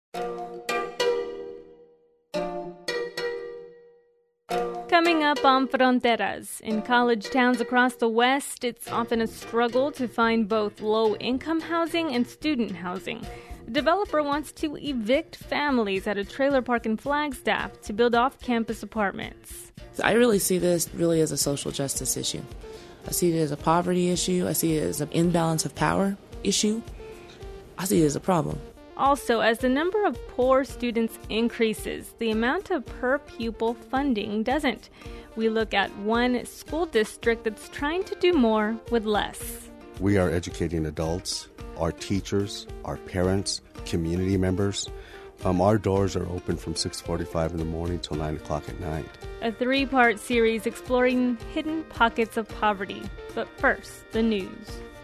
Coming up on Fronteras, in college towns across the West, it's often a struggle to find both low-income housing and student housing. A developer wants to evict families at a trailer park in Flagstaff to build off-campus apartments. I really see this really as a social justice issue. I see it as a poverty issue. I see it as an imbalance of power issue. I see it as a problem. Also, as the number of poor students increases, the amount of per-pupil funding doesn't. We look at one school district that's trying to do more with less. We are educating adults, our teachers, our parents, community members. Our doors are open from 6:45 in the morning till 9 o'clock at night. A 3-part series exploring hidden pockets of poverty. But first, the news.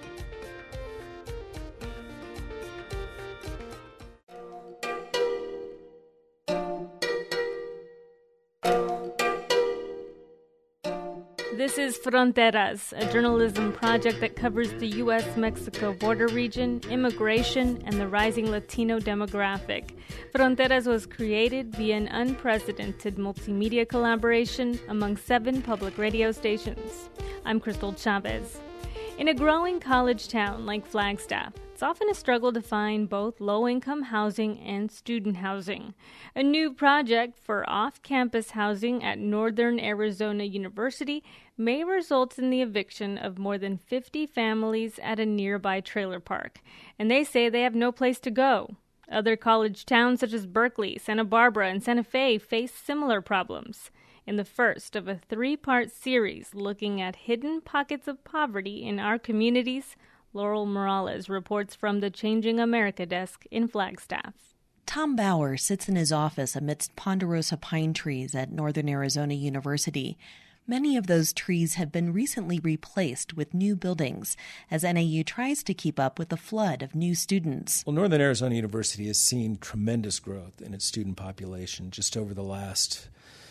This is Fronteras, a journalism project that covers the U.S.-Mexico border region, immigration, and the rising Latino demographic. Fronteras was created via an unprecedented multimedia collaboration among 7 public radio stations. I'm Crystal Chavez. In a growing college town like Flagstaff, it's often a struggle to find both low-income housing and student housing. A new project for off-campus housing at Northern Arizona University may result in the eviction of more than 50 families at a nearby trailer park. And they say they have no place to go. Other college towns such as Berkeley, Santa Barbara, and Santa Fe face similar problems. In the first of a 3-part series looking at hidden pockets of poverty in our communities, Laurel Morales reports from the Changing America desk in Flagstaff. Tom Bauer sits in his office amidst ponderosa pine trees at Northern Arizona University. Many of those trees have been recently replaced with new buildings as NAU tries to keep up with the flood of new students. Well, Northern Arizona University has seen tremendous growth in its student population. Just over the last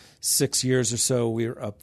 6 years or so, we're up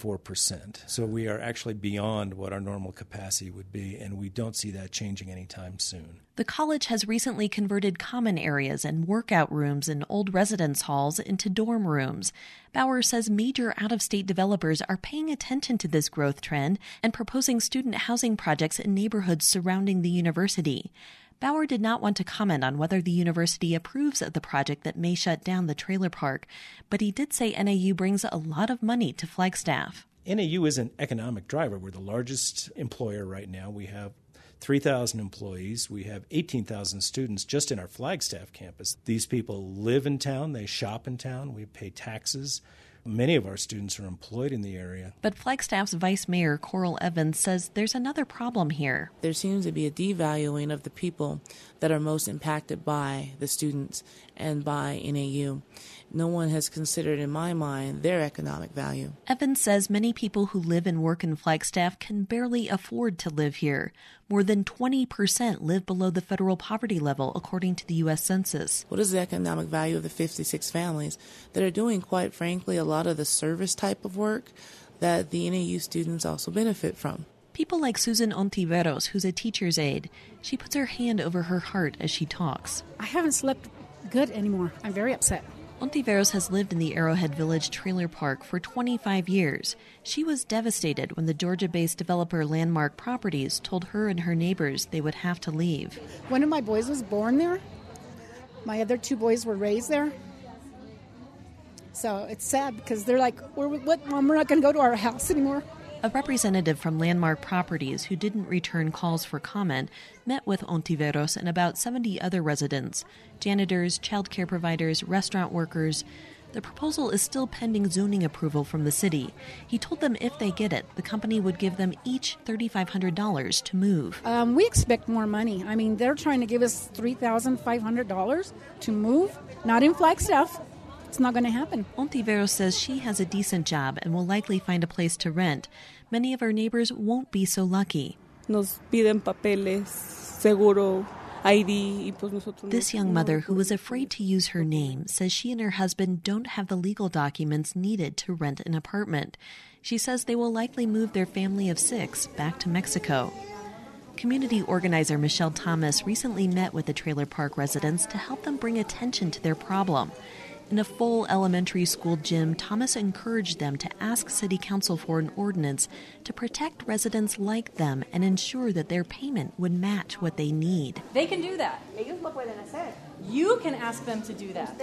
34%. So we are actually beyond what our normal capacity would be, and we don't see that changing anytime soon. The college has recently converted common areas and workout rooms in old residence halls into dorm rooms. Bauer says major out-of-state developers are paying attention to this growth trend and proposing student housing projects in neighborhoods surrounding the university. Bauer did not want to comment on whether the university approves of the project that may shut down the trailer park, but he did say NAU brings a lot of money to Flagstaff. NAU is an economic driver. We're the largest employer right now. We have 3,000 employees. We have 18,000 students just in our Flagstaff campus. These people live in town. They shop in town. We pay taxes. Many of our students are employed in the area. But Flagstaff's Vice Mayor Coral Evans says there's another problem here. There seems to be a devaluing of the people that are most impacted by the students and by NAU. No one has considered, in my mind, their economic value. Evans says many people who live and work in Flagstaff can barely afford to live here. More than 20% live below the federal poverty level, according to the U.S. Census. What is the economic value of the 56 families that are doing, quite frankly, a lot of the service type of work that the NAU students also benefit from? People like Susan Ontiveros, who's a teacher's aide. She puts her hand over her heart as she talks. I haven't slept good anymore. I'm very upset. Ontiveros has lived in the Arrowhead Village trailer park for 25 years. She was devastated when the Georgia-based developer Landmark Properties told her and her neighbors they would have to leave. One of my boys was born there. My other 2 boys were raised there. So it's sad because they're like, we're not going to go to our house anymore. A representative from Landmark Properties, who didn't return calls for comment, met with Ontiveros and about 70 other residents, janitors, child care providers, restaurant workers. The proposal is still pending zoning approval from the city. He told them if they get it, the company would give them each $3,500 to move. We expect more money. I mean, they're trying to give us $3,500 to move, not in Flagstaff. It's not going to happen. Ontiveros says she has a decent job and will likely find a place to rent. Many of her neighbors won't be so lucky. Nos piden papeles, seguro, ID. This young mother, who was afraid to use her name, says she and her husband don't have the legal documents needed to rent an apartment. She says they will likely move their family of 6 back to Mexico. Community organizer Michelle Thomas recently met with the trailer park residents to help them bring attention to their problem. In a full elementary school gym, Thomas encouraged them to ask City Council for an ordinance to protect residents like them and ensure that their payment would match what they need. They can do that. You can ask them to do that.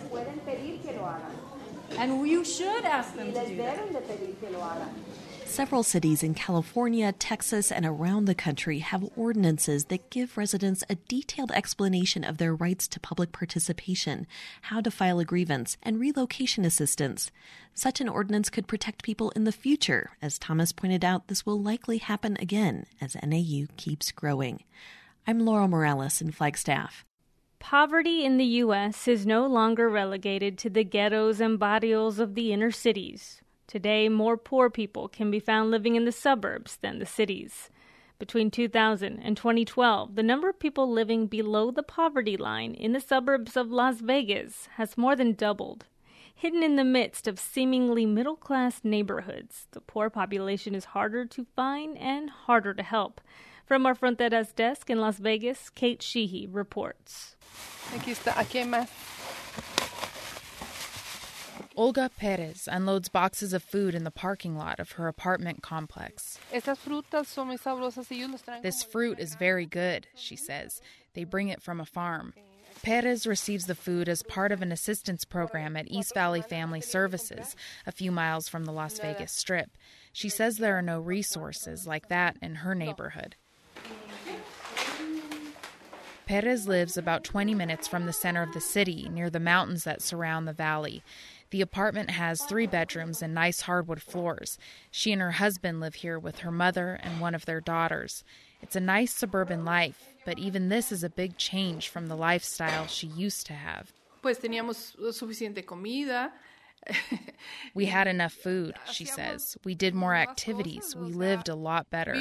And you should ask them to do that. Several cities in California, Texas, and around the country have ordinances that give residents a detailed explanation of their rights to public participation, how to file a grievance, and relocation assistance. Such an ordinance could protect people in the future. As Thomas pointed out, this will likely happen again as NAU keeps growing. I'm Laurel Morales in Flagstaff. Poverty in the U.S. is no longer relegated to the ghettos and barrios of the inner cities. Today, more poor people can be found living in the suburbs than the cities. Between 2000 and 2012, the number of people living below the poverty line in the suburbs of Las Vegas has more than doubled. Hidden in the midst of seemingly middle-class neighborhoods, the poor population is harder to find and harder to help. From our Fronteras desk in Las Vegas, Kate Sheehy reports. Olga Perez unloads boxes of food in the parking lot of her apartment complex. This fruit is very good, she says. They bring it from a farm. Perez receives the food as part of an assistance program at East Valley Family Services, a few miles from the Las Vegas Strip. She says there are no resources like that in her neighborhood. Perez lives about 20 minutes from the center of the city, near the mountains that surround the valley. The apartment has 3 bedrooms and nice hardwood floors. She and her husband live here with her mother and one of their daughters. It's a nice suburban life, but even this is a big change from the lifestyle she used to have. We had enough food, she says. We did more activities. We lived a lot better.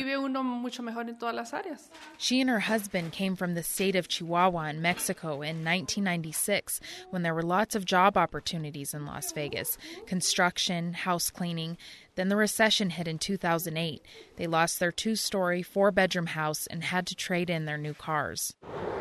She and her husband came from the state of Chihuahua in Mexico in 1996 when there were lots of job opportunities in Las Vegas, construction, house cleaning. Then the recession hit in 2008. They lost their 2-story, 4-bedroom house and had to trade in their new cars.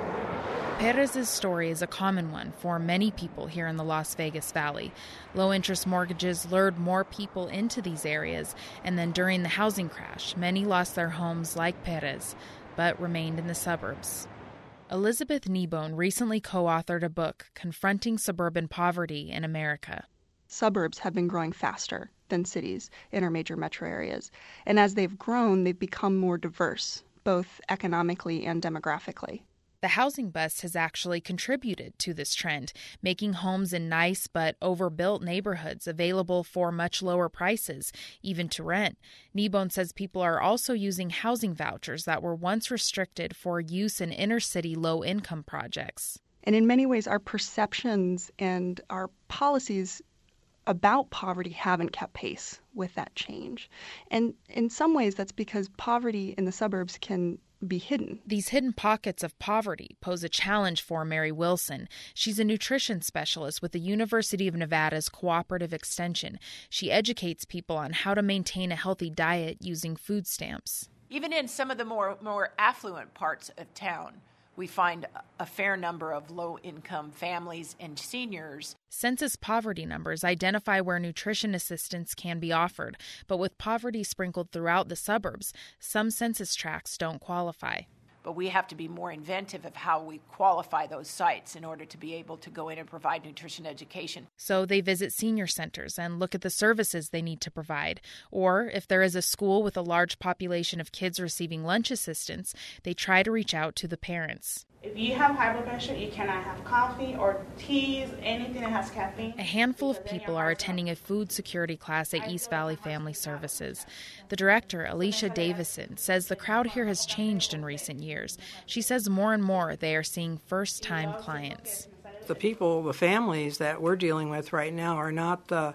Perez's story is a common one for many people here in the Las Vegas Valley. Low-interest mortgages lured more people into these areas, and then during the housing crash, many lost their homes like Perez, but remained in the suburbs. Elizabeth Kneebone recently co-authored a book confronting suburban poverty in America. Suburbs have been growing faster than cities in our major metro areas, and as they've grown, they've become more diverse, both economically and demographically. The housing bust has actually contributed to this trend, making homes in nice but overbuilt neighborhoods available for much lower prices, even to rent. Kneebone says people are also using housing vouchers that were once restricted for use in inner-city low-income projects. And in many ways, our perceptions and our policies about poverty haven't kept pace with that change. And in some ways, that's because poverty in the suburbs can be hidden. These hidden pockets of poverty pose a challenge for Mary Wilson. She's a nutrition specialist with the University of Nevada's Cooperative Extension. She educates people on how to maintain a healthy diet using food stamps. Even in some of the more affluent parts of town, we find a fair number of low-income families and seniors. Census poverty numbers identify where nutrition assistance can be offered, but with poverty sprinkled throughout the suburbs, some census tracts don't qualify. But we have to be more inventive of how we qualify those sites in order to be able to go in and provide nutrition education. So they visit senior centers and look at the services they need to provide. Or if there is a school with a large population of kids receiving lunch assistance, they try to reach out to the parents. If you have high blood pressure, you cannot have coffee or teas, anything that has caffeine. A handful of people are attending a food security class at East Valley Family Services. The director, Alicia Davison, says the crowd here has changed in recent years. She says more and more they are seeing first-time clients. The people, the families that we're dealing with right now are not the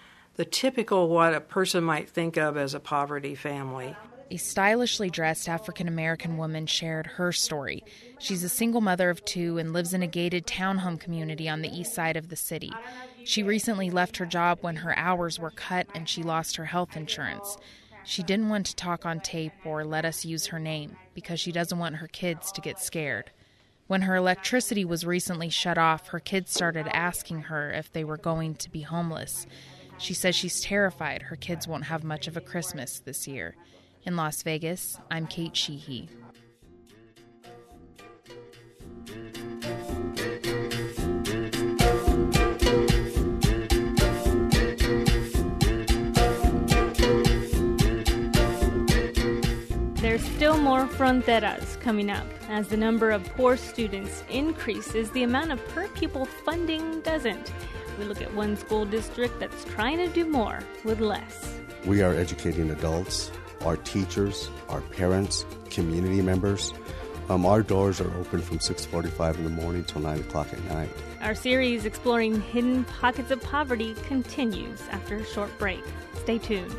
typical what a person might think of as a poverty family. A stylishly dressed African-American woman shared her story. She's a single mother of 2 and lives in a gated townhome community on the east side of the city. She recently left her job when her hours were cut and she lost her health insurance. She didn't want to talk on tape or let us use her name because she doesn't want her kids to get scared. When her electricity was recently shut off, her kids started asking her if they were going to be homeless. She says she's terrified her kids won't have much of a Christmas this year. In Las Vegas, I'm Kate Sheehy. There's still more fronteras coming up. As the number of poor students increases, the amount of per-pupil funding doesn't. We look at one school district that's trying to do more with less. We are educating adults, our teachers, our parents, community members. Our doors are open from 6:45 in the morning till 9 o'clock at night. Our series exploring hidden pockets of poverty continues after a short break. Stay tuned.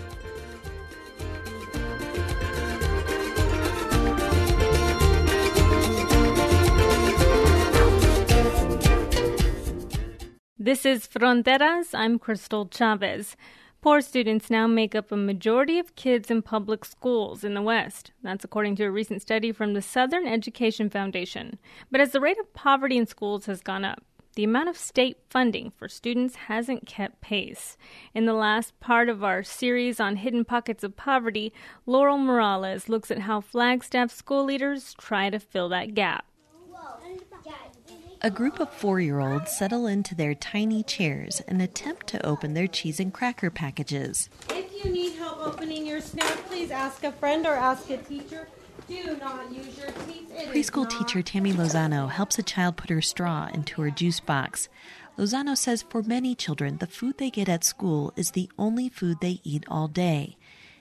This is Fronteras. I'm Crystal Chavez. Poor students now make up a majority of kids in public schools in the West. That's according to a recent study from the Southern Education Foundation. But as the rate of poverty in schools has gone up, the amount of state funding for students hasn't kept pace. In the last part of our series on hidden pockets of poverty, Laurel Morales looks at how Flagstaff school leaders try to fill that gap. A group of 4-year-olds settle into their tiny chairs and attempt to open their cheese and cracker packages. If you need help opening your snack, please ask a friend or ask a teacher. Do not use your teeth. Preschool teacher Tammy Lozano helps a child put her straw into her juice box. Lozano says for many children, the food they get at school is the only food they eat all day.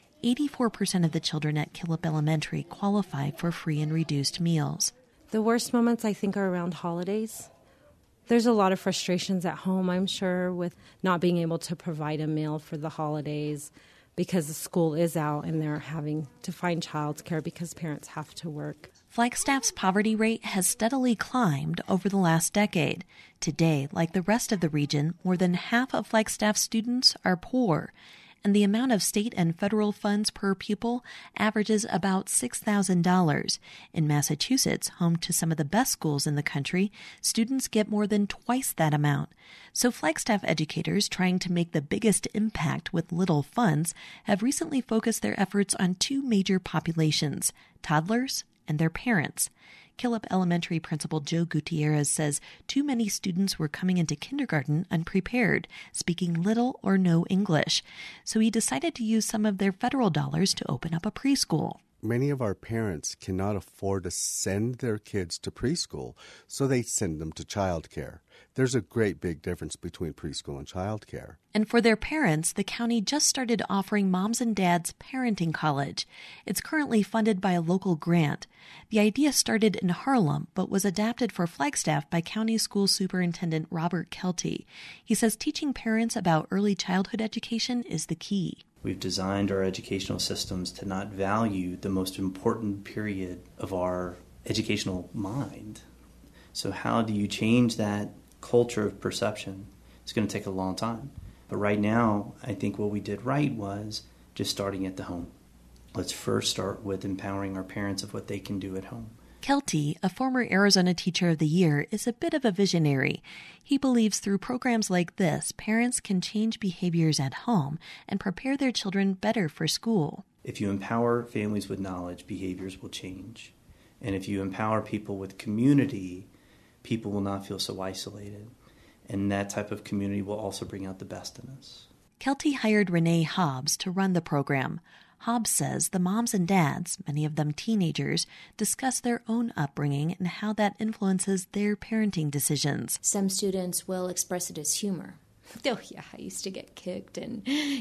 84% of the children at Killip Elementary qualify for free and reduced meals. The worst moments, I think, are around holidays. There's a lot of frustrations at home, I'm sure, with not being able to provide a meal for the holidays because the school is out and they're having to find childcare because parents have to work. Flagstaff's poverty rate has steadily climbed over the last decade. Today, like the rest of the region, more than half of Flagstaff students are poor, and the amount of state and federal funds per pupil averages about $6,000. In Massachusetts, home to some of the best schools in the country, students get more than twice that amount. So Flagstaff educators trying to make the biggest impact with little funds have recently focused their efforts on two major populations, toddlers and their parents. Killip Elementary Principal Joe Gutierrez says too many students were coming into kindergarten unprepared, speaking little or no English. So he decided to use some of their federal dollars to open up a preschool. Many of our parents cannot afford to send their kids to preschool, so they send them to childcare. There's a great big difference between preschool and childcare. And for their parents, the county just started offering Moms and Dads Parenting College. It's currently funded by a local grant. The idea started in Harlem, but was adapted for Flagstaff by County School Superintendent Robert Kelty. He says teaching parents about early childhood education is the key. We've designed our educational systems to not value the most important period of our educational mind. So how do you change that culture of perception? It's going to take a long time. But right now, I think what we did right was just starting at the home. Let's first start with empowering our parents of what they can do at home. Kelty, a former Arizona Teacher of the Year, is a bit of a visionary. He believes through programs like this, parents can change behaviors at home and prepare their children better for school. If you empower families with knowledge, behaviors will change. And if you empower people with community, people will not feel so isolated. And that type of community will also bring out the best in us. Kelty hired Renee Hobbs to run the program. Hobbs says the moms and dads, many of them teenagers, discuss their own upbringing and how that influences their parenting decisions. Some students will express it as humor. Oh, yeah, I used to get kicked and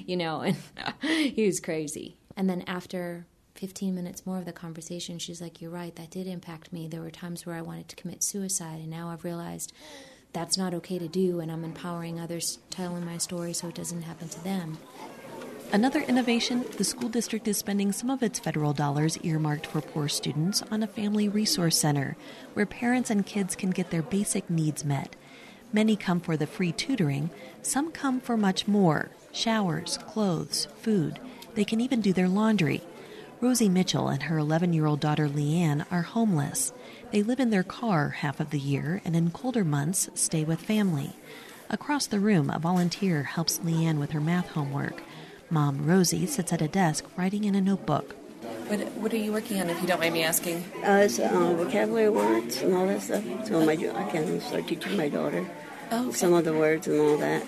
he was crazy. And then after 15 minutes more of the conversation, she's like, you're right, that did impact me. There were times where I wanted to commit suicide, and now I've realized that's not okay to do, and I'm empowering others, telling my story so it doesn't happen to them. Another innovation, the school district is spending some of its federal dollars earmarked for poor students on a family resource center where parents and kids can get their basic needs met. Many come for the free tutoring. Some come for much more: showers, clothes, food. They can even do their laundry. Rosie Mitchell and her 11-year-old daughter Leanne are homeless. They live in their car half of the year and in colder months stay with family. Across the room, a volunteer helps Leanne with her math homework. Mom, Rosie, sits at a desk writing in a notebook. What are you working on, if you don't mind me asking? It's vocabulary words and all that stuff. So I can start teaching my daughter some of the words and all that.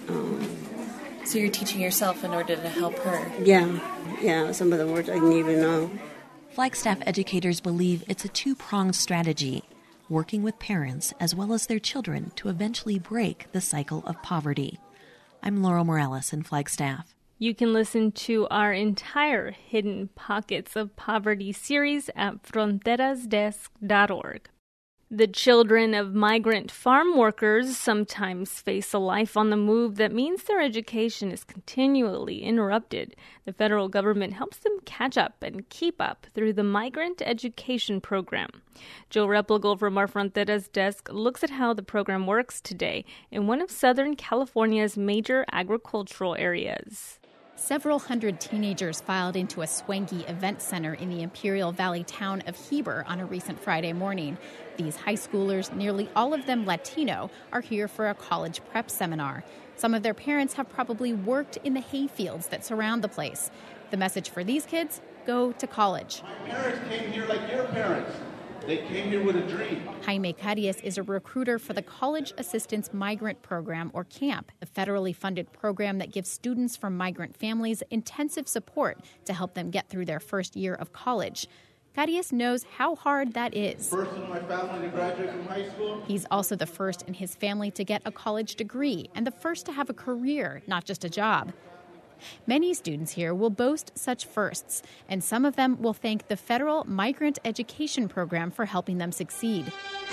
So you're teaching yourself in order to help her? Yeah, some of the words I didn't even know. Flagstaff educators believe it's a two-pronged strategy, working with parents as well as their children to eventually break the cycle of poverty. I'm Laurel Morales in Flagstaff. You can listen to our entire Hidden Pockets of Poverty series at fronterasdesk.org. The children of migrant farm workers sometimes face a life on the move that means their education is continually interrupted. The federal government helps them catch up and keep up through the Migrant Education Program. Joe Replogle from our Fronteras desk looks at how the program works today in one of Southern California's major agricultural areas. Several hundred teenagers filed into a swanky event center in the Imperial Valley town of Heber on a recent Friday morning. These high schoolers, nearly all of them Latino, are here for a college prep seminar. Some of their parents have probably worked in the hayfields that surround the place. The message for these kids: go to college. My parents came here like your parents. They came here with a dream. Jaime Carias is a recruiter for the College Assistance Migrant Program, or CAMP, a federally funded program that gives students from migrant families intensive support to help them get through their first year of college. Carias knows how hard that is. First in my family to graduate from high school. He's also the first in his family to get a college degree and the first to have a career, not just a job. Many students here will boast such firsts, and some of them will thank the federal Migrant Education Program for helping them succeed.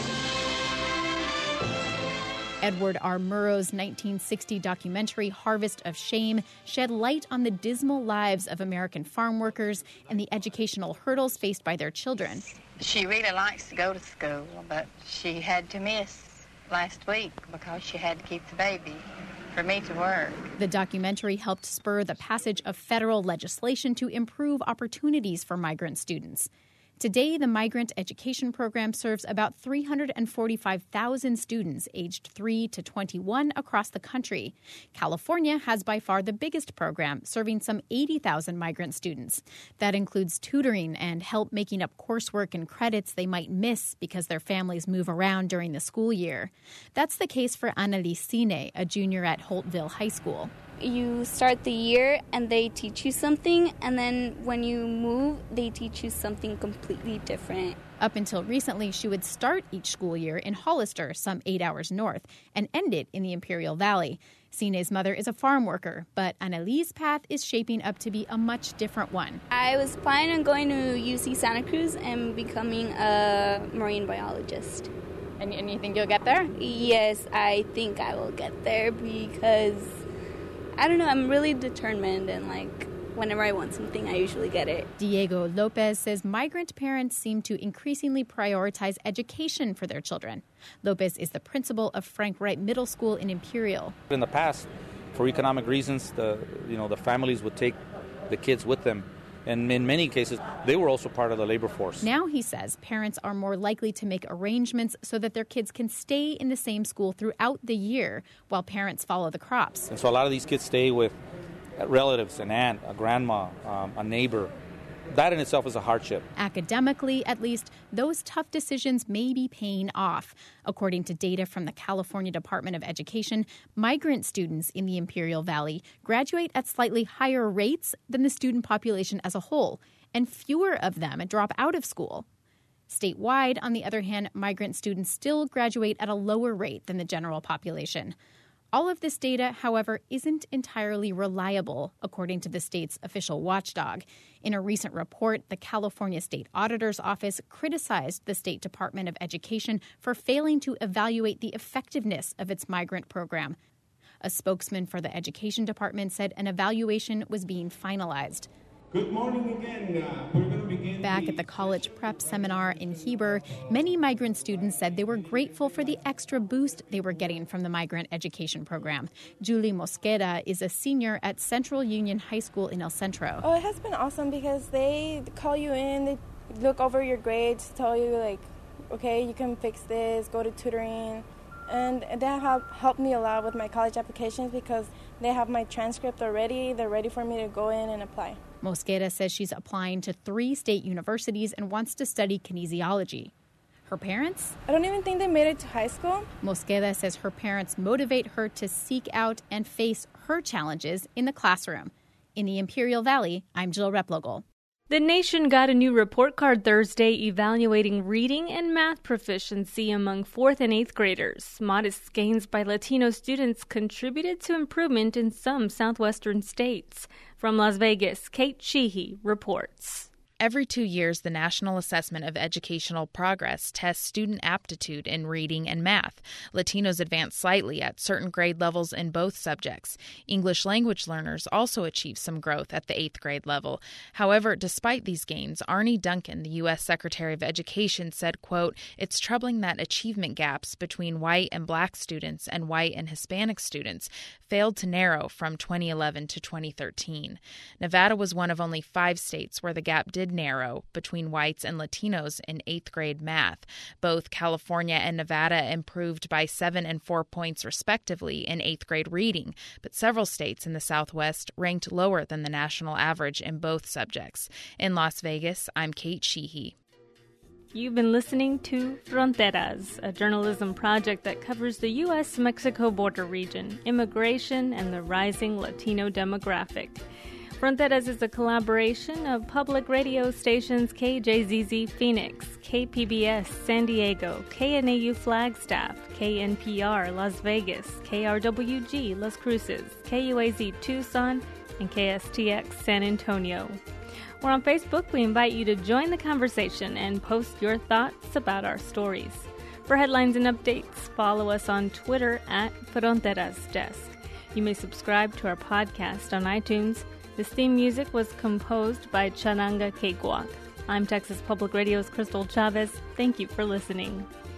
Edward R. Murrow's 1960 documentary Harvest of Shame shed light on the dismal lives of American farm workers and the educational hurdles faced by their children. She really likes to go to school, but she had to miss last week because she had to keep the baby for me to work. The documentary helped spur the passage of federal legislation to improve opportunities for migrant students. Today, the Migrant Education Program serves about 345,000 students aged 3 to 21 across the country. California has by far the biggest program, serving some 80,000 migrant students. That includes tutoring and help making up coursework and credits they might miss because their families move around during the school year. That's the case for Annalise Cine, a junior at Holtville High School. You start the year and they teach you something, and then when you move, they teach you something completely different. Up until recently, she would start each school year in Hollister, some 8 hours north, and end it in the Imperial Valley. Cine's mother is a farm worker, but Annalise's path is shaping up to be a much different one. I was planning on going to UC Santa Cruz and becoming a marine biologist. And you think you'll get there? Yes, I think I will get there because I don't know, I'm really determined, and whenever I want something, I usually get it. Diego Lopez says migrant parents seem to increasingly prioritize education for their children. Lopez is the principal of Frank Wright Middle School in Imperial. In the past, for economic reasons, the families would take the kids with them. And in many cases, they were also part of the labor force. Now, he says, parents are more likely to make arrangements so that their kids can stay in the same school throughout the year while parents follow the crops. And so a lot of these kids stay with relatives, an aunt, a grandma, a neighbor. That in itself is a hardship. Academically, at least, those tough decisions may be paying off. According to data from the California Department of Education, migrant students in the Imperial Valley graduate at slightly higher rates than the student population as a whole, and fewer of them drop out of school. Statewide, on the other hand, migrant students still graduate at a lower rate than the general population. All of this data, however, isn't entirely reliable, according to the state's official watchdog. In a recent report, the California State Auditor's Office criticized the State Department of Education for failing to evaluate the effectiveness of its migrant program. A spokesman for the Education Department said an evaluation was being finalized. Good morning again. We're going to begin. Back at the college prep seminar in Heber, many migrant students said they were grateful for the extra boost they were getting from the migrant education program. Julie Mosqueda is a senior at Central Union High School in El Centro. Oh, it has been awesome because they call you in, they look over your grades, tell you like, okay, you can fix this, go to tutoring. And they have helped me a lot with my college applications because they have my transcript already. They're ready for me to go in and apply. Mosqueda says she's applying to 3 state universities and wants to study kinesiology. Her parents? I don't even think they made it to high school. Mosqueda says her parents motivate her to seek out and face her challenges in the classroom. In the Imperial Valley, I'm Jill Replogle. The nation got a new report card Thursday evaluating reading and math proficiency among 4th and 8th graders. Modest gains by Latino students contributed to improvement in some southwestern states. From Las Vegas, Kate Sheehy reports. Every 2 years, the National Assessment of Educational Progress tests student aptitude in reading and math. Latinos advance slightly at certain grade levels in both subjects. English language learners also achieve some growth at the 8th grade level. However, despite these gains, Arne Duncan, the U.S. Secretary of Education, said, quote, "It's troubling that achievement gaps between white and black students and white and Hispanic students failed to narrow from 2011 to 2013. Nevada was one of only 5 states where the gap did narrow between whites and Latinos in 8th grade math. Both California and Nevada improved by 7 and 4 points respectively in 8th grade reading, but several states in the Southwest ranked lower than the national average in both subjects. In Las Vegas, I'm Kate Sheehy. You've been listening to Fronteras, a journalism project that covers the U.S.-Mexico border region, immigration, and the rising Latino demographic. Fronteras is a collaboration of public radio stations KJZZ Phoenix, KPBS San Diego, KNAU Flagstaff, KNPR Las Vegas, KRWG Las Cruces, KUAZ Tucson, and KSTX San Antonio. We're on Facebook. We invite you to join the conversation and post your thoughts about our stories. For headlines and updates, follow us on Twitter at Fronteras Desk. You may subscribe to our podcast on iTunes. This theme music was composed by Chananga Cakewalk. I'm Texas Public Radio's Crystal Chavez. Thank you for listening.